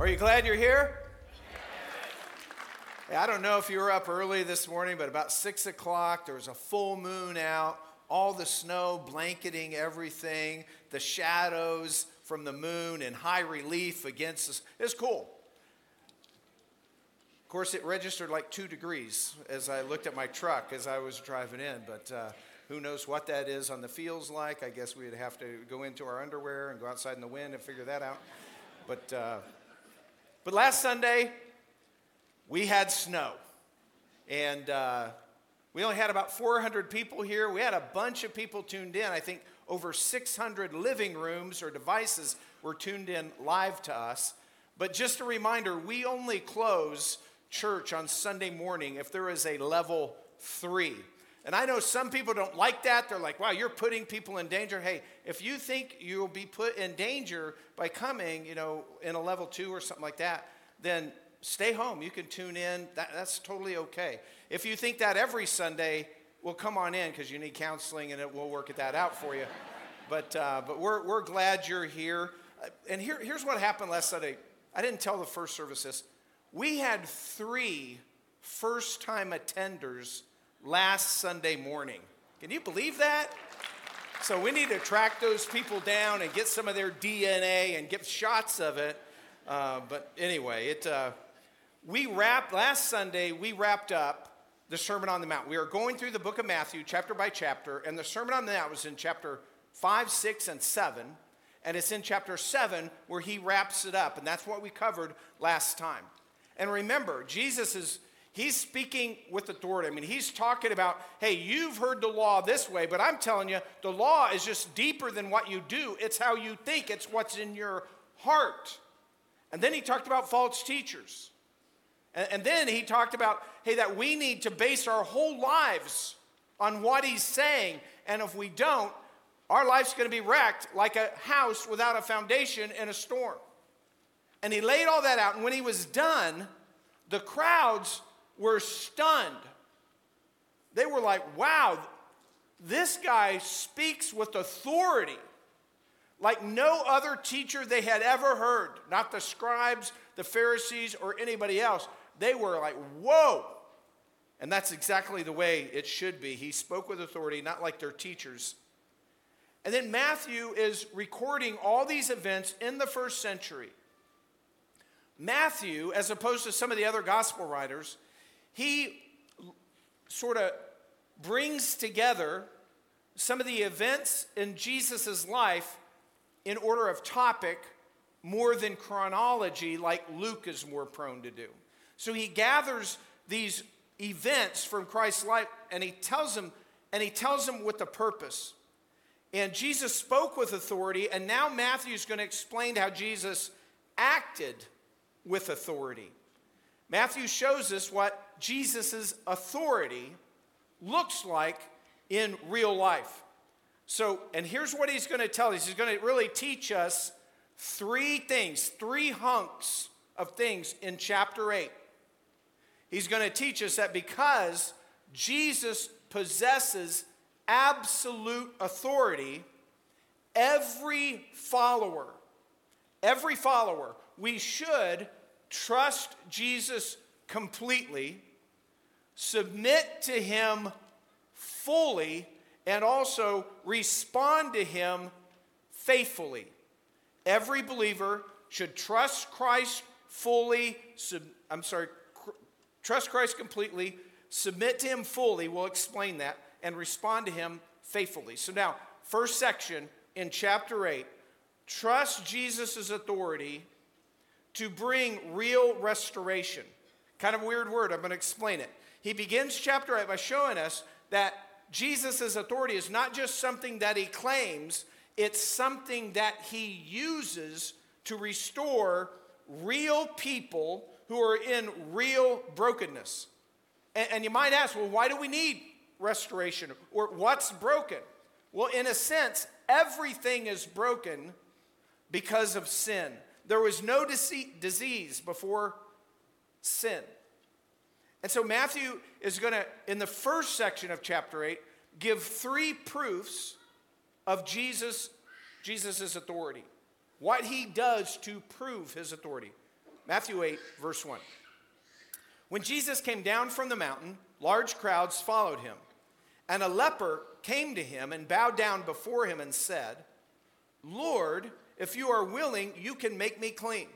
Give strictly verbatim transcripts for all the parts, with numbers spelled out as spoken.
Are you glad you're here? Hey, I don't know if you were up early this morning, but about six o'clock, there was a full moon out, all the snow blanketing everything, the shadows from the moon in high relief against us. It was cool. Of course, it registered like two degrees as I looked at my truck as I was driving in, but uh, who knows what that is on the fields like. I guess we'd have to go into our underwear and go outside in the wind and figure that out. But, uh, but last Sunday, we had snow, and uh, we only had about four hundred people here. We had a bunch of people tuned in. I think over six hundred living rooms or devices were tuned in live to us. But just a reminder, we only close church on Sunday morning if there is a level three. And I know some people don't like that. They're like, wow, you're putting people in danger. Hey, if you think you'll be put in danger by coming, you know, in a level two or something like that, then stay home. You can tune in. That, that's totally okay. If you think that every Sunday, well, come on in because you need counseling and it will work that out for you. But uh, but we're we're glad you're here. Uh, and here here's what happened last Sunday. I didn't tell the first service this. We had three first-time attenders last Sunday morning. Can you believe that? So we need to track those people down and get some of their D N A and get shots of it. Uh, but anyway, it. Uh, We wrapped, last Sunday, we wrapped up the Sermon on the Mount. We are going through the book of Matthew, chapter by chapter, and the Sermon on the Mount was in chapter five, six, and seven, and it's in chapter seven where he wraps it up, and that's what we covered last time. And remember, Jesus is, he's speaking with authority. I mean, he's talking about, hey, you've heard the law this way, but I'm telling you, the law is just deeper than what you do. It's how you think. It's what's in your heart. And then he talked about false teachers. And then he talked about, hey, that we need to base our whole lives on what he's saying. And if we don't, our life's going to be wrecked like a house without a foundation in a storm. And he laid all that out. And when he was done, the crowds were stunned. They were like, wow, this guy speaks with authority like no other teacher they had ever heard. Not the scribes, the Pharisees, or anybody else. They were like, whoa. And that's exactly the way it should be. He spoke with authority, not like their teachers. And then Matthew is recording all these events in the first century. Matthew, as opposed to some of the other gospel writers, he sort of brings together some of the events in Jesus' life in order of topic more than chronology like Luke is more prone to do. So he gathers these events from Christ's life and he tells them, and he tells them with a purpose. And Jesus spoke with authority, and now Matthew's going to explain how Jesus acted with authority. Matthew shows us what Jesus' authority looks like in real life. So, and here's what he's going to tell us. He's going to really teach us three things, three hunks of things in chapter eight. He's going to teach us that because Jesus possesses absolute authority, every follower, every follower, we should trust Jesus completely, submit to him fully, and also respond to him faithfully. Every believer should trust Christ fully, sub, I'm sorry, trust Christ completely, submit to him fully, we'll explain that, and respond to him faithfully. So now, first section in chapter eight, trust Jesus' authority to bring real restoration. Kind of a weird word, I'm going to explain it. He begins chapter eight by showing us that Jesus' authority is not just something that he claims, it's something that he uses to restore real people who are in real brokenness. And, and you might ask, well, why do we need restoration? Or what's broken? Well, in a sense, everything is broken because of sin. There was no dece- disease before sin. And so Matthew is going to, in the first section of chapter eight, give three proofs of Jesus, Jesus' authority. What he does to prove his authority. Matthew eight, verse one. When Jesus came down from the mountain, large crowds followed him. And a leper came to him and bowed down before him and said, Lord, if you are willing, you can make me clean.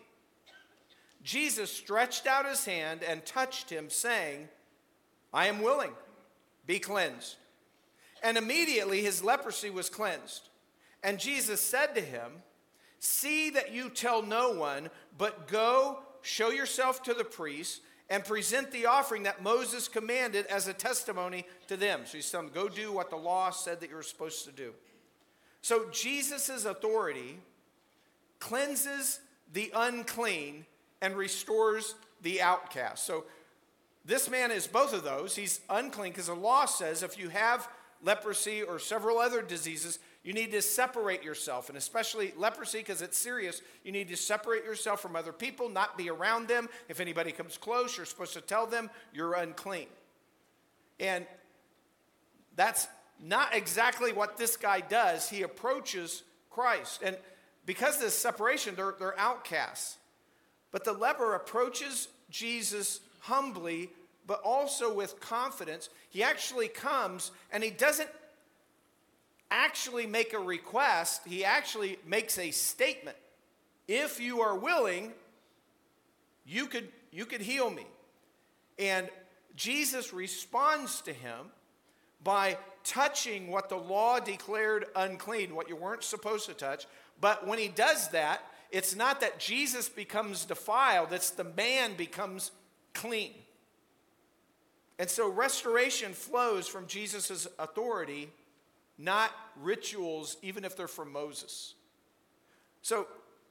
Jesus stretched out his hand and touched him, saying, I am willing, be cleansed. And immediately his leprosy was cleansed. And Jesus said to him, see that you tell no one, but go show yourself to the priest and present the offering that Moses commanded as a testimony to them. So he's telling them, go do what the law said that you were supposed to do. So Jesus' authority cleanses the unclean and restores the outcast. So this man is both of those. He's unclean because the law says if you have leprosy or several other diseases, you need to separate yourself. And especially leprosy, because it's serious, you need to separate yourself from other people, not be around them. If anybody comes close, you're supposed to tell them you're unclean. And that's not exactly what this guy does. He approaches Christ. And because of this separation, they're, they're outcasts. But the leper approaches Jesus humbly, but also with confidence. He actually comes, and he doesn't actually make a request. He actually makes a statement. If you are willing, you could, you could heal me. And Jesus responds to him by touching what the law declared unclean, what you weren't supposed to touch. But when he does that, it's not that Jesus becomes defiled, it's the man becomes clean. And so restoration flows from Jesus' authority, not rituals, even if they're from Moses. So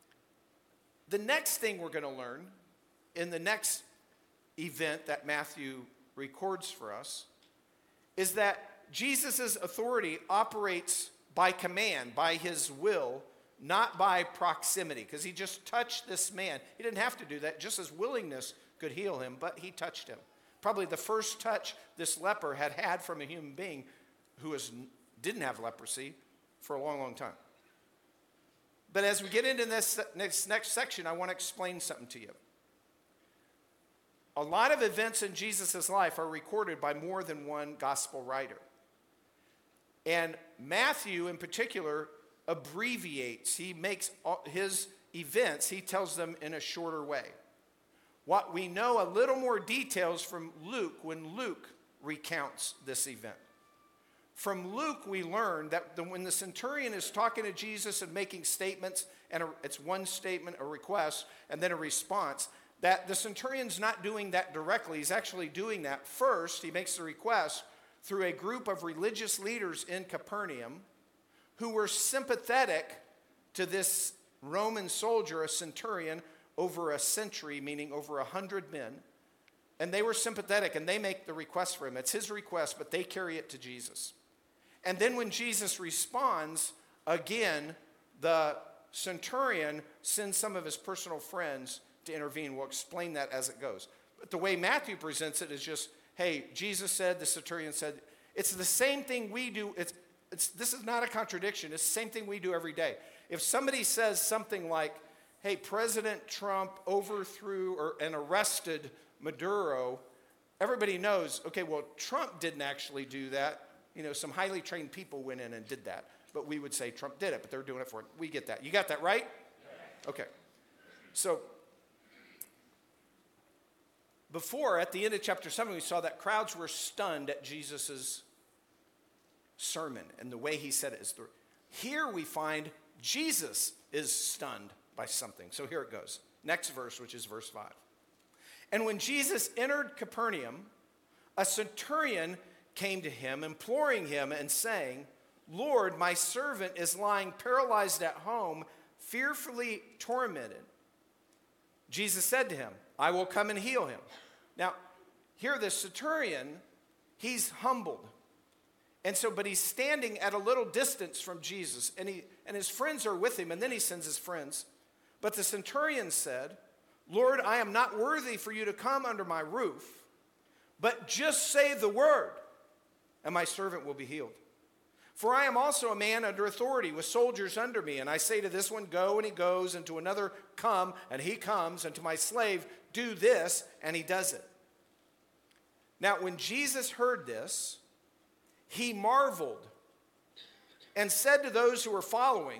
the next thing we're going to learn in the next event that Matthew records for us is that Jesus' authority operates by command, by his will, not by proximity, because he just touched this man. He didn't have to do that. Just his willingness could heal him, but he touched him. Probably the first touch this leper had had from a human being who was, didn't have leprosy for a long, long time. But as we get into this next, next section, I want to explain something to you. A lot of events in Jesus' life are recorded by more than one gospel writer. And Matthew, in particular, abbreviates. He makes all his events, he tells them in a shorter way. What we know a little more details from Luke when Luke recounts this event. From Luke, we learn that the, when the centurion is talking to Jesus and making statements, and a, it's one statement, a request, and then a response, that the centurion's not doing that directly. He's actually doing that first. He makes the request through a group of religious leaders in Capernaum who were sympathetic to this Roman soldier, a centurion, over a century, meaning over a hundred men. And they were sympathetic, and they make the request for him. It's his request, but they carry it to Jesus. And then when Jesus responds, again, the centurion sends some of his personal friends to intervene. We'll explain that as it goes. But the way Matthew presents it is just, hey, Jesus said, the centurion said, it's the same thing we do. It's, it's, this is not a contradiction. It's the same thing we do every day. If somebody says something like, hey, President Trump overthrew or, and arrested Maduro, everybody knows, okay, well, Trump didn't actually do that. You know, some highly trained people went in and did that. But we would say Trump did it, but they're doing it for it. We get that. You got that right? Okay. So before, at the end of chapter seven, we saw that crowds were stunned at Jesus' sermon and the way he said it. Is through. Here we find Jesus is stunned by something. So here it goes. Next verse, which is verse five. And when Jesus entered Capernaum, a centurion came to him, imploring him and saying, Lord, my servant is lying paralyzed at home, fearfully tormented. Jesus said to him, I will come and heal him. Now, here the centurion, he's humbled. And so, but he's standing at a little distance from Jesus, and he and his friends are with him, and then he sends his friends. But the centurion said, Lord, I am not worthy for you to come under my roof, but just say the word, and my servant will be healed. For I am also a man under authority, with soldiers under me. And I say to this one, go, and he goes, and to another, come, and he comes, and to my slave, do this, and he does it. Now, when Jesus heard this, he marveled and said to those who were following,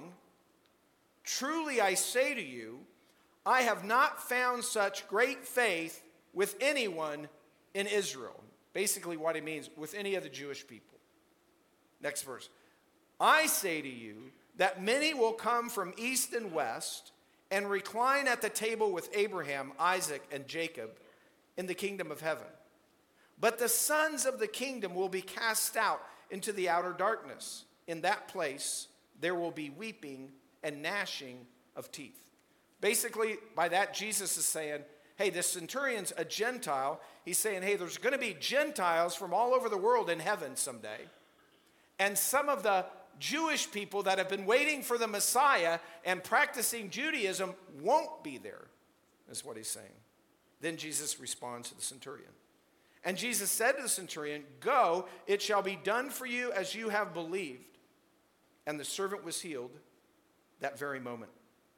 truly I say to you, I have not found such great faith with anyone in Israel. Basically what he means, with any of the Jewish people. Next verse. I say to you that many will come from east and west and recline at the table with Abraham, Isaac, and Jacob in the kingdom of heaven. But the sons of the kingdom will be cast out into the outer darkness. In that place there will be weeping and gnashing of teeth. Basically, by that, Jesus is saying, hey, this centurion's a Gentile. He's saying, hey, there's going to be Gentiles from all over the world in heaven someday. And some of the Jewish people that have been waiting for the Messiah and practicing Judaism won't be there, is what he's saying. Then Jesus responds to the centurion. And Jesus said to the centurion, go, it shall be done for you as you have believed. And the servant was healed that very moment.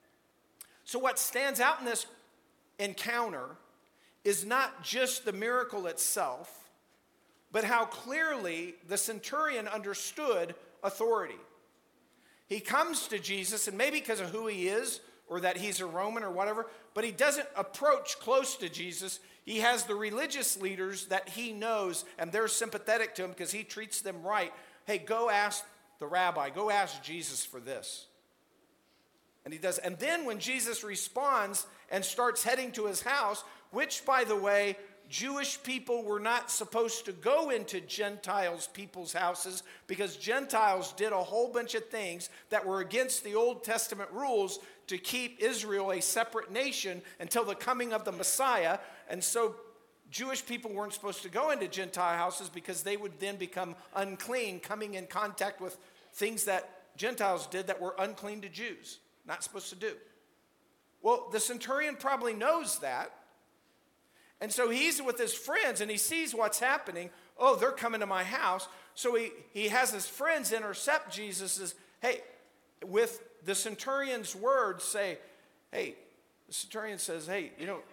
So what stands out in this encounter is not just the miracle itself, but how clearly the centurion understood authority. He comes to Jesus, and maybe because of who he is, or that he's a Roman or whatever, but he doesn't approach close to Jesus. He has the religious leaders that he knows, and they're sympathetic to him because he treats them right. Hey, go ask the rabbi, go ask Jesus for this. And he does. And then when Jesus responds and starts heading to his house, which, by the way, Jewish people were not supposed to go into Gentiles' people's houses because Gentiles did a whole bunch of things that were against the Old Testament rules to keep Israel a separate nation until the coming of the Messiah. And so Jewish people weren't supposed to go into Gentile houses because they would then become unclean, coming in contact with things that Gentiles did that were unclean to Jews. Not supposed to do. Well, the centurion probably knows that. And so he's with his friends and he sees what's happening. Oh, they're coming to my house. So he, he has his friends intercept Jesus. Says, hey, with the centurion's words say, hey, the centurion says, hey, you know,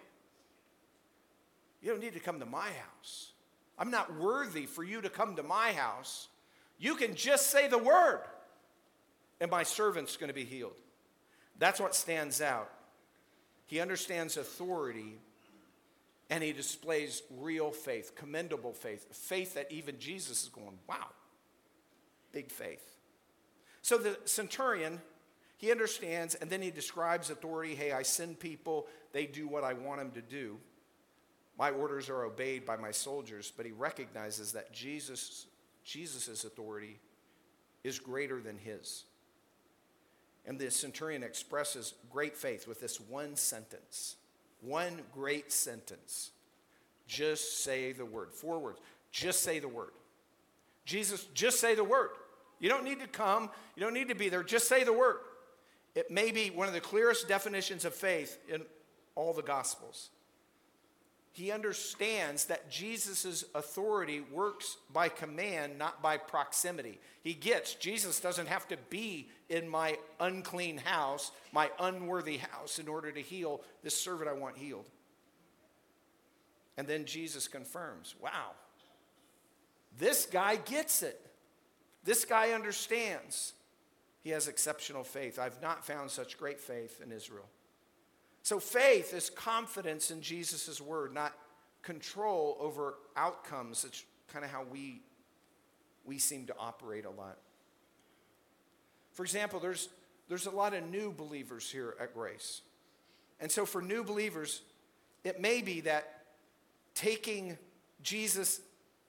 you don't need to come to my house. I'm not worthy for you to come to my house. You can just say the word and my servant's going to be healed. That's what stands out. He understands authority. And he displays real faith, commendable faith, faith that even Jesus is going, wow, big faith. So the centurion, he understands, and then he describes authority. Hey, I send people, they do what I want them to do. My orders are obeyed by my soldiers, but he recognizes that Jesus, Jesus' authority is greater than his. And the centurion expresses great faith with this one sentence. One great sentence. Just say the word. Four words. Just say the word. Jesus, just say the word. You don't need to come. You don't need to be there. Just say the word. It may be one of the clearest definitions of faith in all the Gospels. He understands that Jesus' authority works by command, not by proximity. He gets, Jesus doesn't have to be in my unclean house, my unworthy house, in order to heal this servant I want healed. And then Jesus confirms, wow, this guy gets it. This guy understands. He has exceptional faith. I've not found such great faith in Israel. So faith is confidence in Jesus' word, not control over outcomes. It's kind of how we, we seem to operate a lot. For example, there's, there's a lot of new believers here at Grace. And so for new believers, it may be that taking Jesus,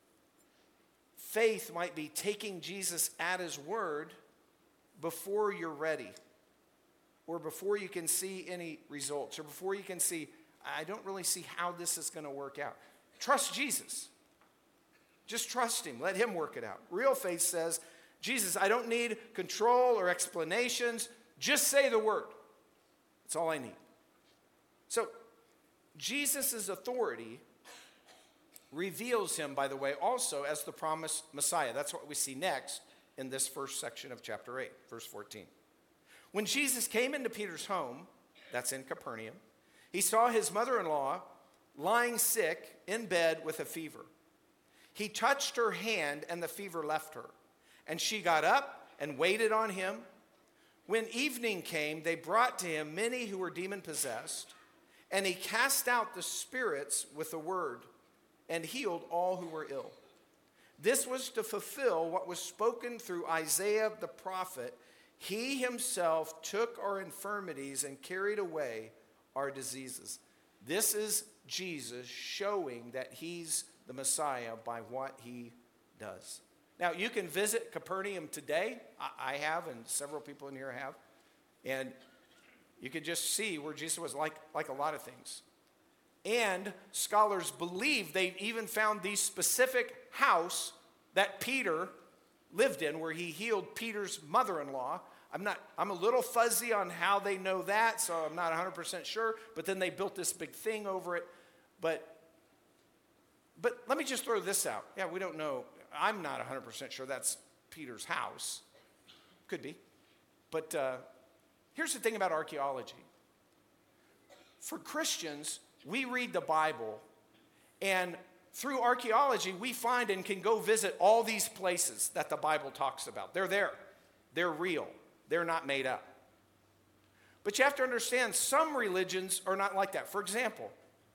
faith might be taking Jesus at his word before you're ready. Or before you can see any results, or before you can see, I don't really see how this is going to work out. Trust Jesus. Just trust him. Let him work it out. Real faith says, Jesus, I don't need control or explanations. Just say the word. That's all I need. So, Jesus' authority reveals him, by the way, also as the promised Messiah. That's what we see next in this first section of chapter eight, verse fourteen. When Jesus came into Peter's home, that's in Capernaum, he saw his mother-in-law lying sick in bed with a fever. He touched her hand, and the fever left her. And she got up and waited on him. When evening came, they brought to him many who were demon-possessed, and he cast out the spirits with a word and healed all who were ill. This was to fulfill what was spoken through Isaiah the prophet. He himself took our infirmities and carried away our diseases. This is Jesus showing that he's the Messiah by what he does. Now, you can visit Capernaum today. I have, and several people in here have. And you can just see where Jesus was, like, like a lot of things. And scholars believe they've even found the specific house that Peter lived in, where he healed Peter's mother-in-law. I'm not, I'm a little fuzzy on how they know that, so I'm not one hundred percent sure. But then they built this big thing over it. But, but let me just throw this out. Yeah, we don't know. I'm not one hundred percent sure that's Peter's house. Could be. But uh, here's the thing about archaeology. For Christians, we read the Bible, and through archaeology, we find and can go visit all these places that the Bible talks about. They're there. They're real. They're not made up. But you have to understand, some religions are not like that. For example,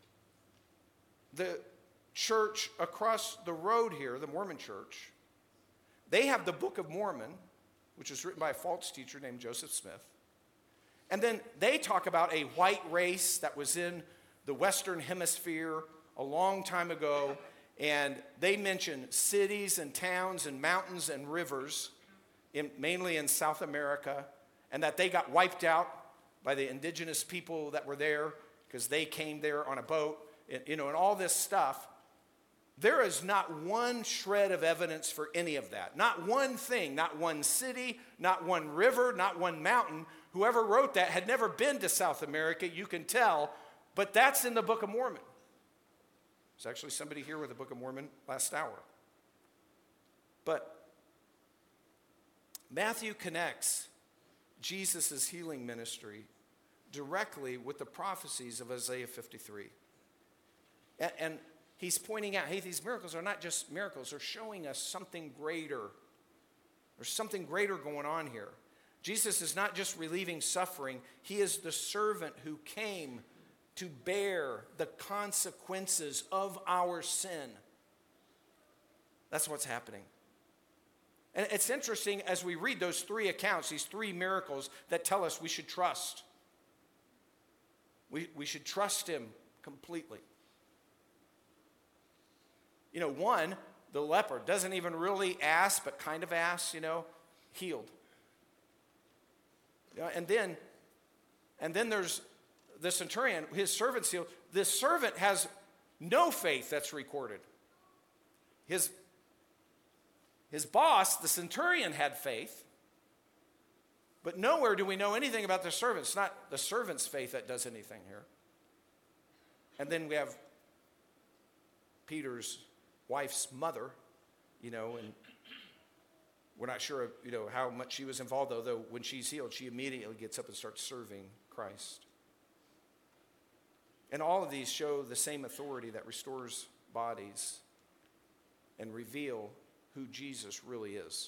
the church across the road here, the Mormon church, they have the Book of Mormon, which was written by a false teacher named Joseph Smith. And then they talk about a white race that was in the Western Hemisphere a long time ago, and they mention cities and towns and mountains and rivers, in, mainly in South America, and that they got wiped out by the indigenous people that were there because they came there on a boat, and, you know, and all this stuff. There is not one shred of evidence for any of that. Not one thing, not one city, not one river, not one mountain. Whoever wrote that had never been to South America, you can tell, but that's in the Book of Mormon. There's actually somebody here with the Book of Mormon last hour. But Matthew connects Jesus' healing ministry directly with the prophecies of Isaiah fifty-three. And, and he's pointing out, hey, these miracles are not just miracles. They're showing us something greater. There's something greater going on here. Jesus is not just relieving suffering. He is the servant who came to bear the consequences of our sin. That's what's happening. And it's interesting as we read those three accounts, these three miracles that tell us we should trust. We, we should trust him completely. You know, one, the leper, doesn't even really ask, but kind of asks, you know, healed. You know, and then, and then there's the centurion, his servant's healed. This servant has no faith that's recorded. His, his boss, the centurion, had faith, but nowhere do we know anything about the servant. It's not the servant's faith that does anything here. And then we have Peter's wife's mother, you know, and we're not sure, you know, how much she was involved, though, though when she's healed, she immediately gets up and starts serving Christ. And all of these show the same authority that restores bodies and reveal who Jesus really is.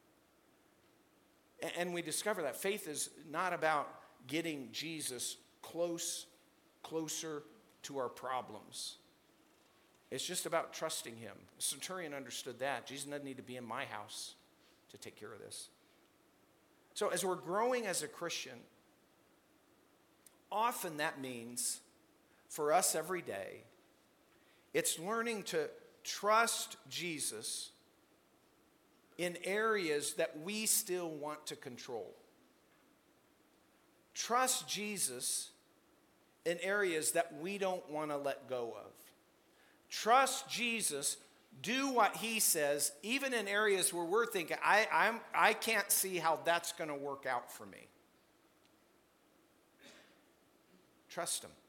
And we discover that faith is not about getting Jesus close, closer to our problems. It's just about trusting him. The centurion understood that. Jesus doesn't need to be in my house to take care of this. So as we're growing as a Christian, often that means for us every day, it's learning to trust Jesus in areas that we still want to control. Trust Jesus in areas that we don't want to let go of. Trust Jesus, do what he says, even in areas where we're thinking, I, I'm, I can't see how that's going to work out for me. Trust him.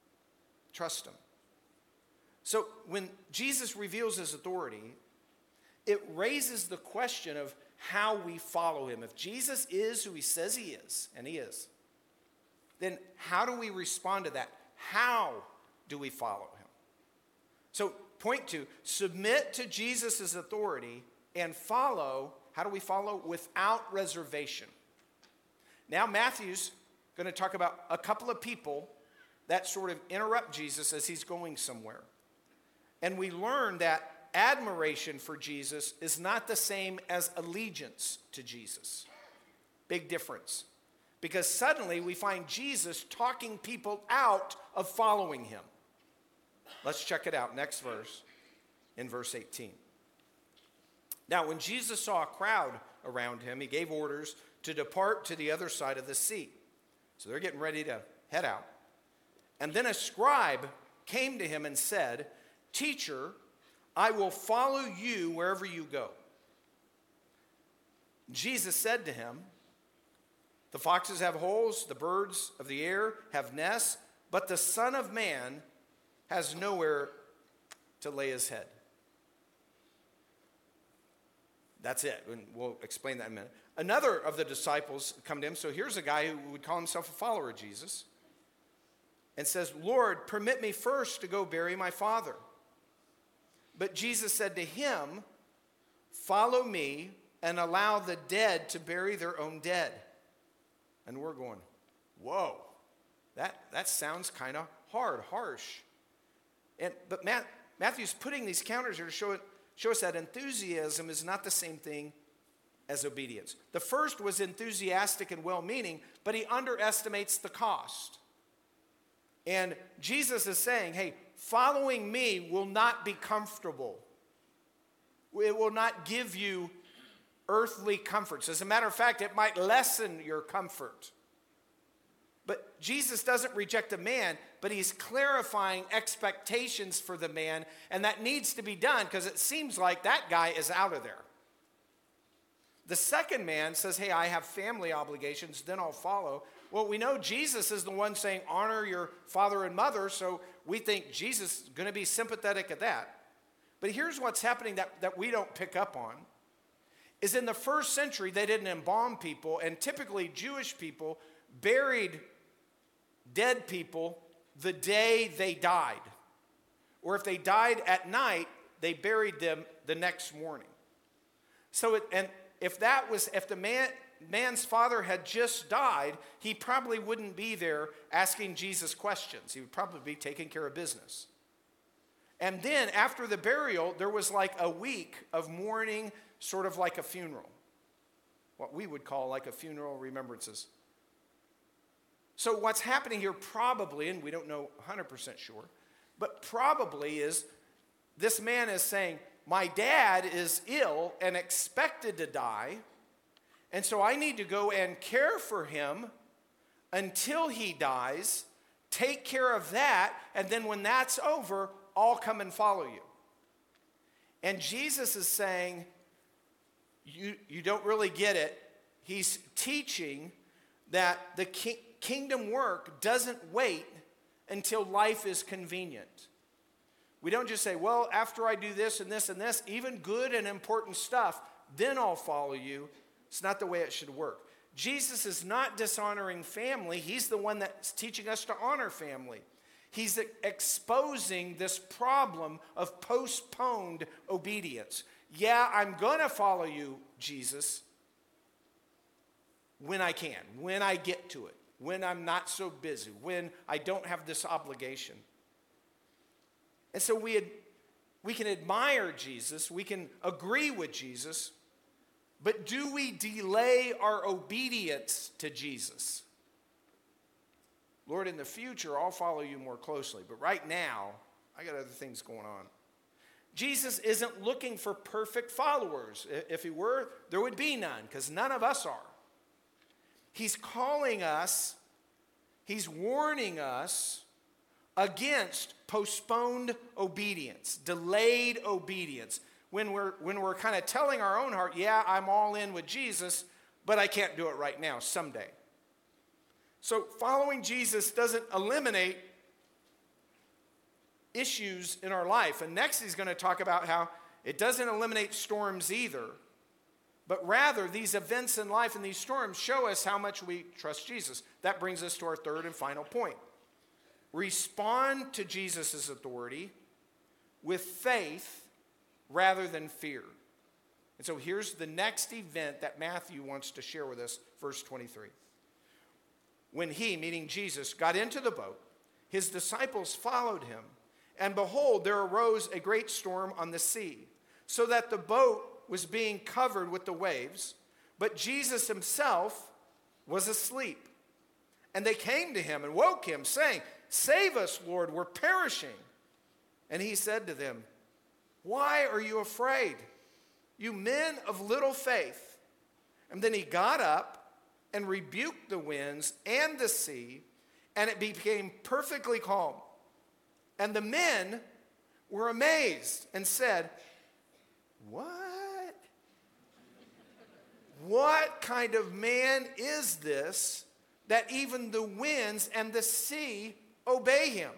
Trust him. So when Jesus reveals his authority, it raises the question of how we follow him. If Jesus is who he says he is, and he is, then how do we respond to that? How do we follow him? So point two, submit to Jesus' authority and follow. How do we follow? Without reservation. Now Matthew's going to talk about a couple of people that sort of interrupt Jesus as he's going somewhere. And we learn that admiration for Jesus is not the same as allegiance to Jesus. Big difference. Because suddenly we find Jesus talking people out of following him. Let's check it out. Next verse, in verse eighteen. Now, when Jesus saw a crowd around him, he gave orders to depart to the other side of the sea. So they're getting ready to head out. And then a scribe came to him and said, "Teacher, I will follow you wherever you go." Jesus said to him, "The foxes have holes, the birds of the air have nests, but the Son of Man has nowhere to lay his head." That's it, and we'll explain that in a minute. Another of the disciples come to him. So here's a guy who would call himself a follower of Jesus and says, "Lord, permit me first to go bury my father." But Jesus said to him, "Follow me and allow the dead to bury their own dead." And we're going, whoa, that, that sounds kind of hard, harsh. And, but Matt, Matthew's putting these counters here to show, it, show us that enthusiasm is not the same thing as obedience. The first was enthusiastic and well-meaning, but he underestimates the cost. And Jesus is saying, hey, following me will not be comfortable. It will not give you earthly comforts. As a matter of fact, it might lessen your comfort. But Jesus doesn't reject the man, but he's clarifying expectations for the man, and that needs to be done because it seems like that guy is out of there. The second man says, hey, I have family obligations, then I'll follow. Well, we know Jesus is the one saying, honor your father and mother, so we think Jesus is going to be sympathetic at that. But here's what's happening that, that we don't pick up on, is in the first century, they didn't embalm people, and typically Jewish people buried dead people the day they died. Or if they died at night, they buried them the next morning. So, it, and if that was, if the man, man's father had just died, he probably wouldn't be there asking Jesus questions. He would probably be taking care of business. And then after the burial, there was like a week of mourning, sort of like a funeral. What we would call like a funeral remembrances. So what's happening here probably, and we don't know one hundred percent sure, but probably is this man is saying, my dad is ill and expected to die, and so I need to go and care for him until he dies, take care of that, and then when that's over, I'll come and follow you. And Jesus is saying, you, you don't really get it. He's teaching that the ki- kingdom work doesn't wait until life is convenient. We don't just say, well, after I do this and this and this, even good and important stuff, then I'll follow you. It's not the way it should work. Jesus is not dishonoring family. He's the one that's teaching us to honor family. He's exposing this problem of postponed obedience. Yeah, I'm going to follow you, Jesus, when I can, when I get to it, when I'm not so busy, when I don't have this obligation. And so we, ad, we can admire Jesus, we can agree with Jesus, but do we delay our obedience to Jesus? Lord, in the future, I'll follow you more closely, but right now, I got other things going on. Jesus isn't looking for perfect followers. If he were, there would be none, because none of us are. He's calling us, he's warning us against postponed obedience, delayed obedience. When we're, when we're kind of telling our own heart, yeah, I'm all in with Jesus, but I can't do it right now, someday. So following Jesus doesn't eliminate issues in our life. And next he's going to talk about how it doesn't eliminate storms either, but rather these events in life and these storms show us how much we trust Jesus. That brings us to our third and final point. Respond to Jesus' authority with faith rather than fear. And so here's the next event that Matthew wants to share with us, verse twenty-three. When he, meaning Jesus, got into the boat, his disciples followed him, and behold, there arose a great storm on the sea, so that the boat was being covered with the waves, but Jesus himself was asleep. And they came to him and woke him, saying, "Save us, Lord, we're perishing." And he said to them, "Why are you afraid, you men of little faith?" And then he got up and rebuked the winds and the sea, and it became perfectly calm. And the men were amazed and said, "What? What kind of man is this that even the winds and the sea obey him?"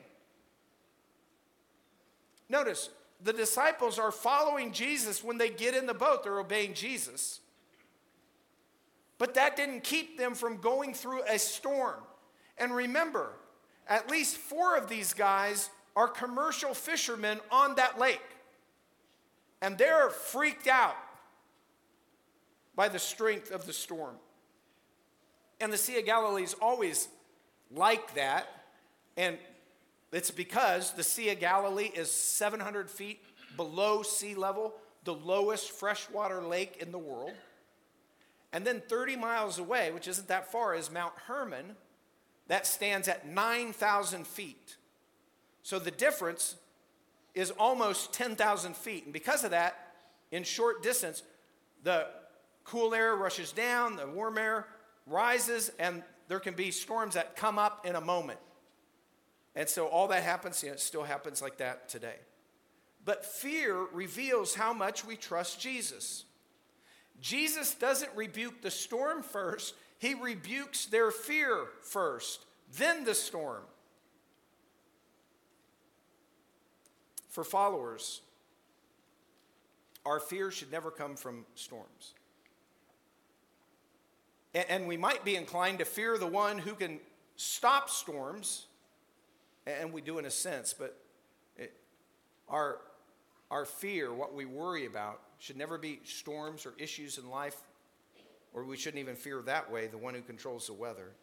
Notice, the disciples are following Jesus when they get in the boat. They're obeying Jesus. But that didn't keep them from going through a storm. And remember, at least four of these guys are commercial fishermen on that lake. And they're freaked out by the strength of the storm. And the Sea of Galilee is always like that. And it's because the Sea of Galilee is seven hundred feet below sea level, the lowest freshwater lake in the world. And then thirty miles away, which isn't that far, is Mount Hermon. That stands at nine thousand feet. So the difference is almost ten thousand feet. And because of that, in short distance, the cool air rushes down, the warm air rises, and there can be storms that come up in a moment. And so all that happens, you know, it still happens like that today. But fear reveals how much we trust Jesus. Jesus doesn't rebuke the storm first. He rebukes their fear first, then the storm. For followers, our fear should never come from storms. And we might be inclined to fear the one who can stop storms, and we do in a sense, but it, our, our fear, what we worry about, should never be storms or issues in life, or we shouldn't even fear that way, the one who controls the weather.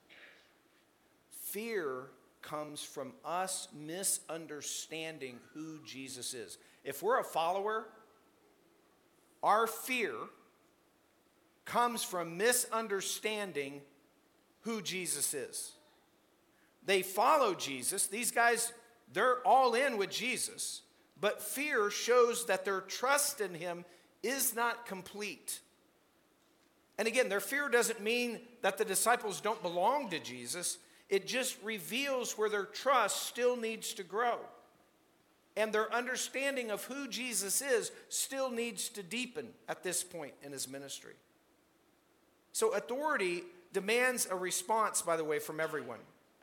Fear comes from us misunderstanding who Jesus is. If we're a follower, our fear comes from misunderstanding who Jesus is. They follow Jesus. These guys, they're all in with Jesus. But fear shows that their trust in him is not complete. And again, their fear doesn't mean that the disciples don't belong to Jesus. It just reveals where their trust still needs to grow. And their understanding of who Jesus is still needs to deepen at this point in his ministry. So authority demands a response, by the way, from everyone.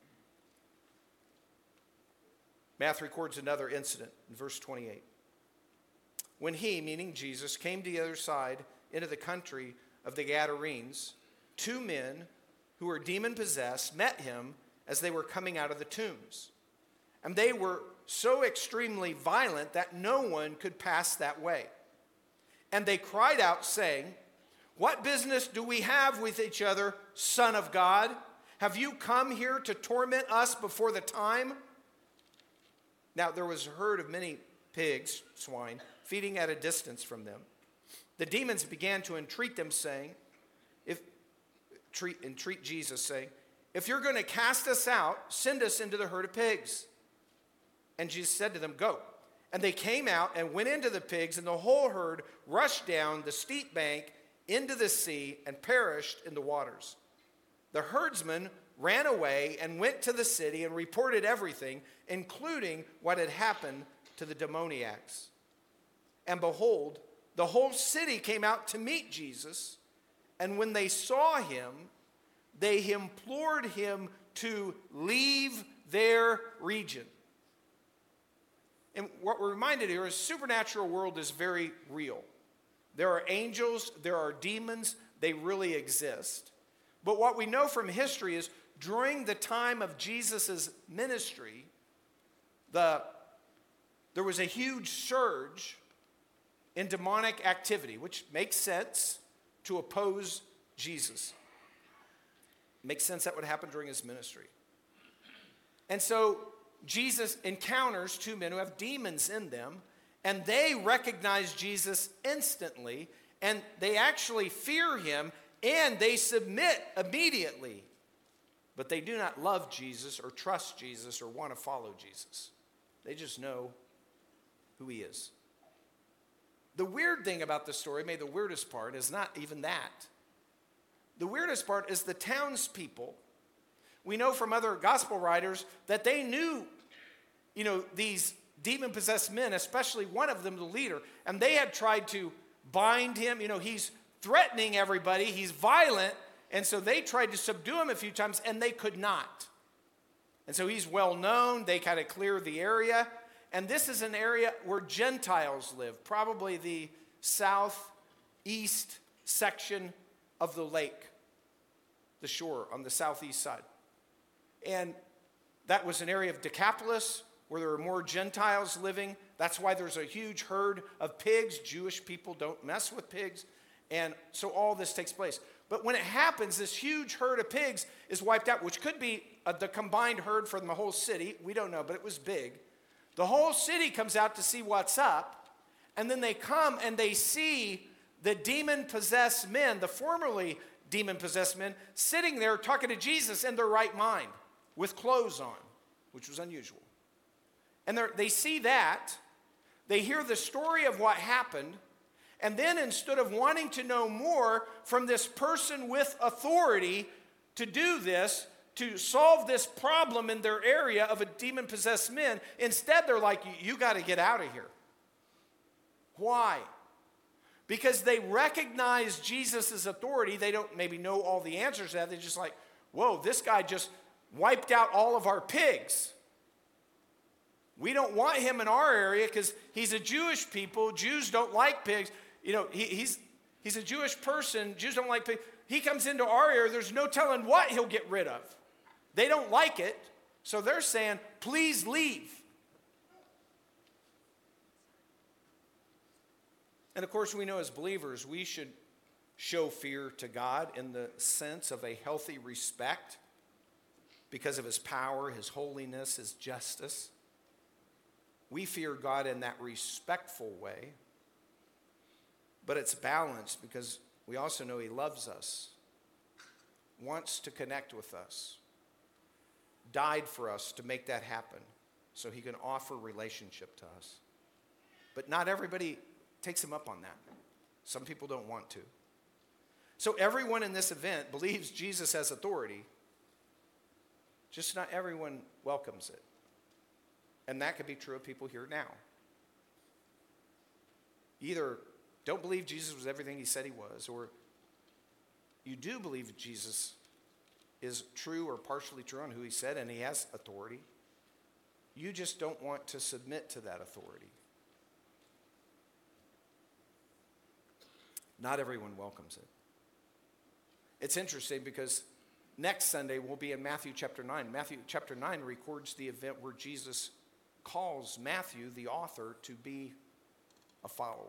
Matthew records another incident in verse twenty-eight. When he, meaning Jesus, came to the other side into the country of the Gadarenes, two men who were demon-possessed met him as they were coming out of the tombs. And they were so extremely violent that no one could pass that way. And they cried out, saying, "What business do we have with each other, Son of God? Have you come here to torment us before the time?" Now there was a herd of many pigs, swine, feeding at a distance from them. The demons began to entreat them, saying, if treat, entreat Jesus, saying, "If you're going to cast us out, send us into the herd of pigs." And Jesus said to them, "Go." And they came out and went into the pigs, and the whole herd rushed down the steep bank into the sea and perished in the waters. The herdsmen ran away and went to the city and reported everything, including what had happened to the demoniacs. And behold, the whole city came out to meet Jesus, and when they saw him, they implored him to leave their region. And what we're reminded here is the supernatural world is very real. There are angels, there are demons, they really exist. But what we know from history is during the time of Jesus' ministry, the, there was a huge surge in demonic activity, which makes sense to oppose Jesus. It makes sense that would happen during his ministry. And so Jesus encounters two men who have demons in them, and they recognize Jesus instantly, and they actually fear him, and they submit immediately. But they do not love Jesus or trust Jesus or want to follow Jesus. They just know who he is. The weird thing about the story, maybe the weirdest part, is not even that. The weirdest part is the townspeople. We know from other gospel writers that they knew, you know, these demon-possessed men, especially one of them, the leader, and they had tried to bind him. You know, he's threatening everybody. He's violent. And so they tried to subdue him a few times, and they could not. And so he's well known. They kind of cleared the area. And this is an area where Gentiles live, probably the southeast section of the lake, the shore on the southeast side. And that was an area of Decapolis where there were more Gentiles living. That's why there's a huge herd of pigs. Jewish people don't mess with pigs. And so all this takes place. But when it happens, this huge herd of pigs is wiped out, which could be uh, the combined herd from the whole city. We don't know, but it was big. The whole city comes out to see what's up, and then they come and they see the demon-possessed men, the formerly demon-possessed men, sitting there talking to Jesus in their right mind with clothes on, which was unusual. And they see that, they hear the story of what happened, and then instead of wanting to know more from this person with authority to do this, to solve this problem in their area of a demon-possessed men, instead they're like, you got to get out of here. Why? Because they recognize Jesus' authority. They don't maybe know all the answers to that. They're just like, whoa, this guy just wiped out all of our pigs. We don't want him in our area because he's a Jewish people. Jews don't like pigs. You know, he, he's, he's a Jewish person. Jews don't like pigs. He comes into our area. There's no telling what he'll get rid of. They don't like it. So they're saying, please leave. And of course, we know as believers, we should show fear to God in the sense of a healthy respect because of his power, his holiness, his justice. We fear God in that respectful way, but it's balanced because we also know he loves us, wants to connect with us, died for us to make that happen so he can offer relationship to us. But not everybody takes him up on that. Some people don't want to. So everyone in this event believes Jesus has authority, just not everyone welcomes it. And that could be true of people here now. Either don't believe Jesus was everything he said he was, or you do believe Jesus is true or partially true on who he said and he has authority. You just don't want to submit to that authority. Not everyone welcomes it. It's interesting because next Sunday we'll be in Matthew chapter nine. Matthew chapter nine records the event where Jesus calls Matthew, the author, to be a follower,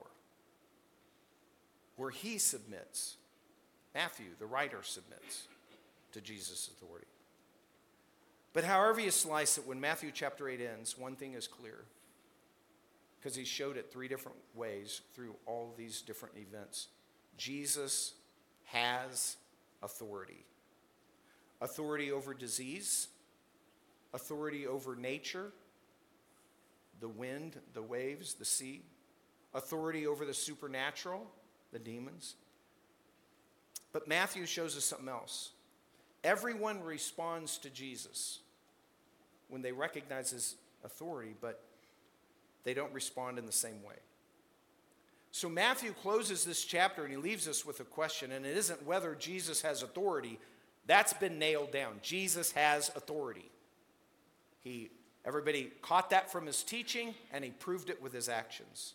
where he submits. Matthew, the writer, submits to Jesus' authority. But however you slice it, when Matthew chapter eight ends, one thing is clear, because he showed it three different ways through all these different events. Jesus has authority. Authority over disease, authority over nature, the wind, the waves, the sea, authority over the supernatural, the demons. But Matthew shows us something else. Everyone responds to Jesus when they recognize his authority, but they don't respond in the same way. So Matthew closes this chapter and he leaves us with a question, and it isn't whether Jesus has authority. That's been nailed down. Jesus has authority. He Everybody caught that from his teaching, and he proved it with his actions.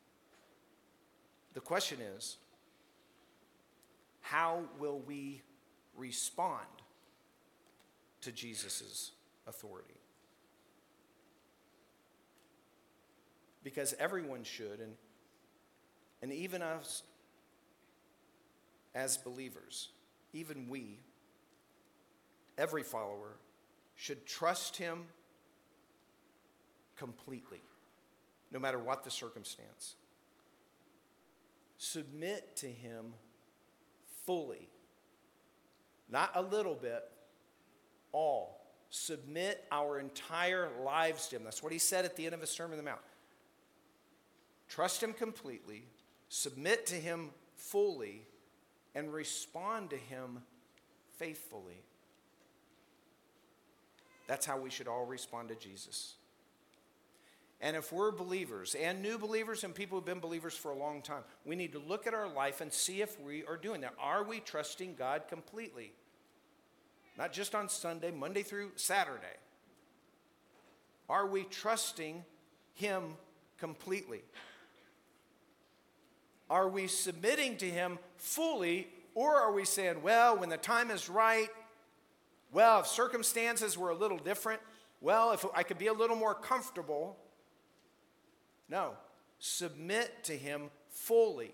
The question is, how will we respond to Jesus' authority? Because everyone should, and, and even us as believers, even we, every follower, should trust him completely, no matter what the circumstance. Submit to him fully. Not a little bit, all. Submit our entire lives to him. That's what he said at the end of his Sermon on the Mount. Trust him completely, submit to him fully, and respond to him faithfully. That's how we should all respond to Jesus. And if we're believers, and new believers, and people who've been believers for a long time, we need to look at our life and see if we are doing that. Are we trusting God completely? Not just on Sunday, Monday through Saturday. Are we trusting him completely? Are we submitting to him fully, or are we saying, well, when the time is right, well, if circumstances were a little different, well, if I could be a little more comfortable? No, submit to him fully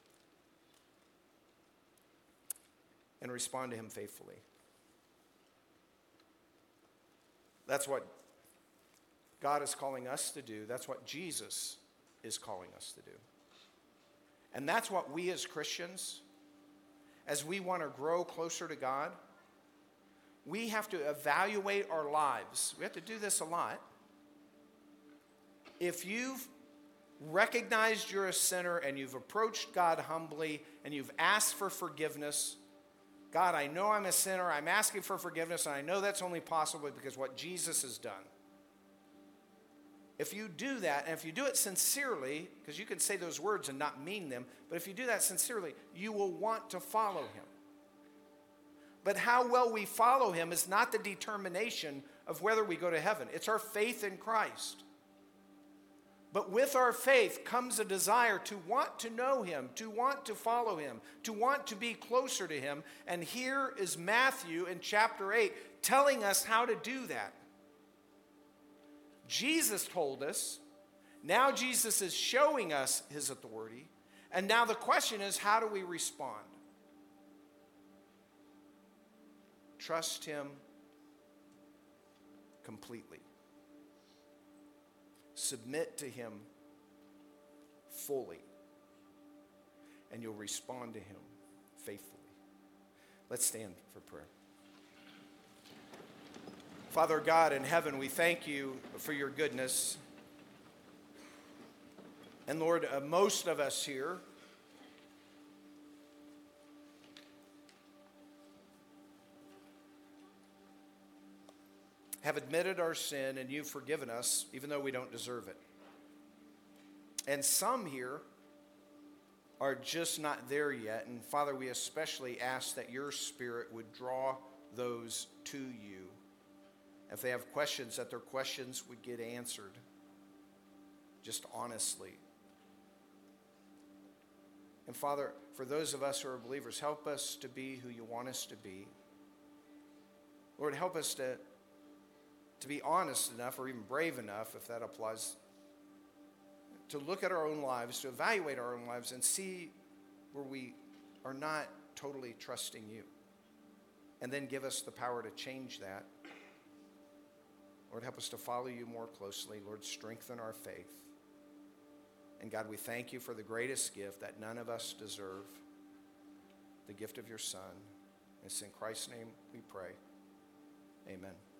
and respond to him faithfully. That's what God is calling us to do. That's what Jesus is calling us to do. And that's what we as Christians, as we want to grow closer to God, we have to evaluate our lives. We have to do this a lot. If you've recognized you're a sinner and you've approached God humbly and you've asked for forgiveness, God, I know I'm a sinner, I'm asking for forgiveness, and I know that's only possible because what Jesus has done. If you do that, and if you do it sincerely, because you can say those words and not mean them, but if you do that sincerely, you will want to follow him. But how well we follow him is not the determination of whether we go to heaven. It's our faith in Christ. But with our faith comes a desire to want to know him, to want to follow him, to want to be closer to him. And here is Matthew in chapter eight telling us how to do that. Jesus told us. Now Jesus is showing us his authority. And now the question is, how do we respond? Trust him completely. Submit to him fully. And you'll respond to him faithfully. Let's stand for prayer. Father God in heaven, we thank you for your goodness. And Lord, uh, most of us here have admitted our sin, and you've forgiven us, even though we don't deserve it. And some here are just not there yet. And Father, we especially ask that your Spirit would draw those to you. If they have questions, that their questions would get answered just honestly. And Father, for those of us who are believers, help us to be who you want us to be. Lord, help us to, to be honest enough, or even brave enough, if that applies, to look at our own lives, to evaluate our own lives, and see where we are not totally trusting you. And then give us the power to change that. Lord, help us to follow you more closely. Lord, strengthen our faith. And God, we thank you for the greatest gift that none of us deserve, the gift of your Son. It's in Christ's name we pray. Amen.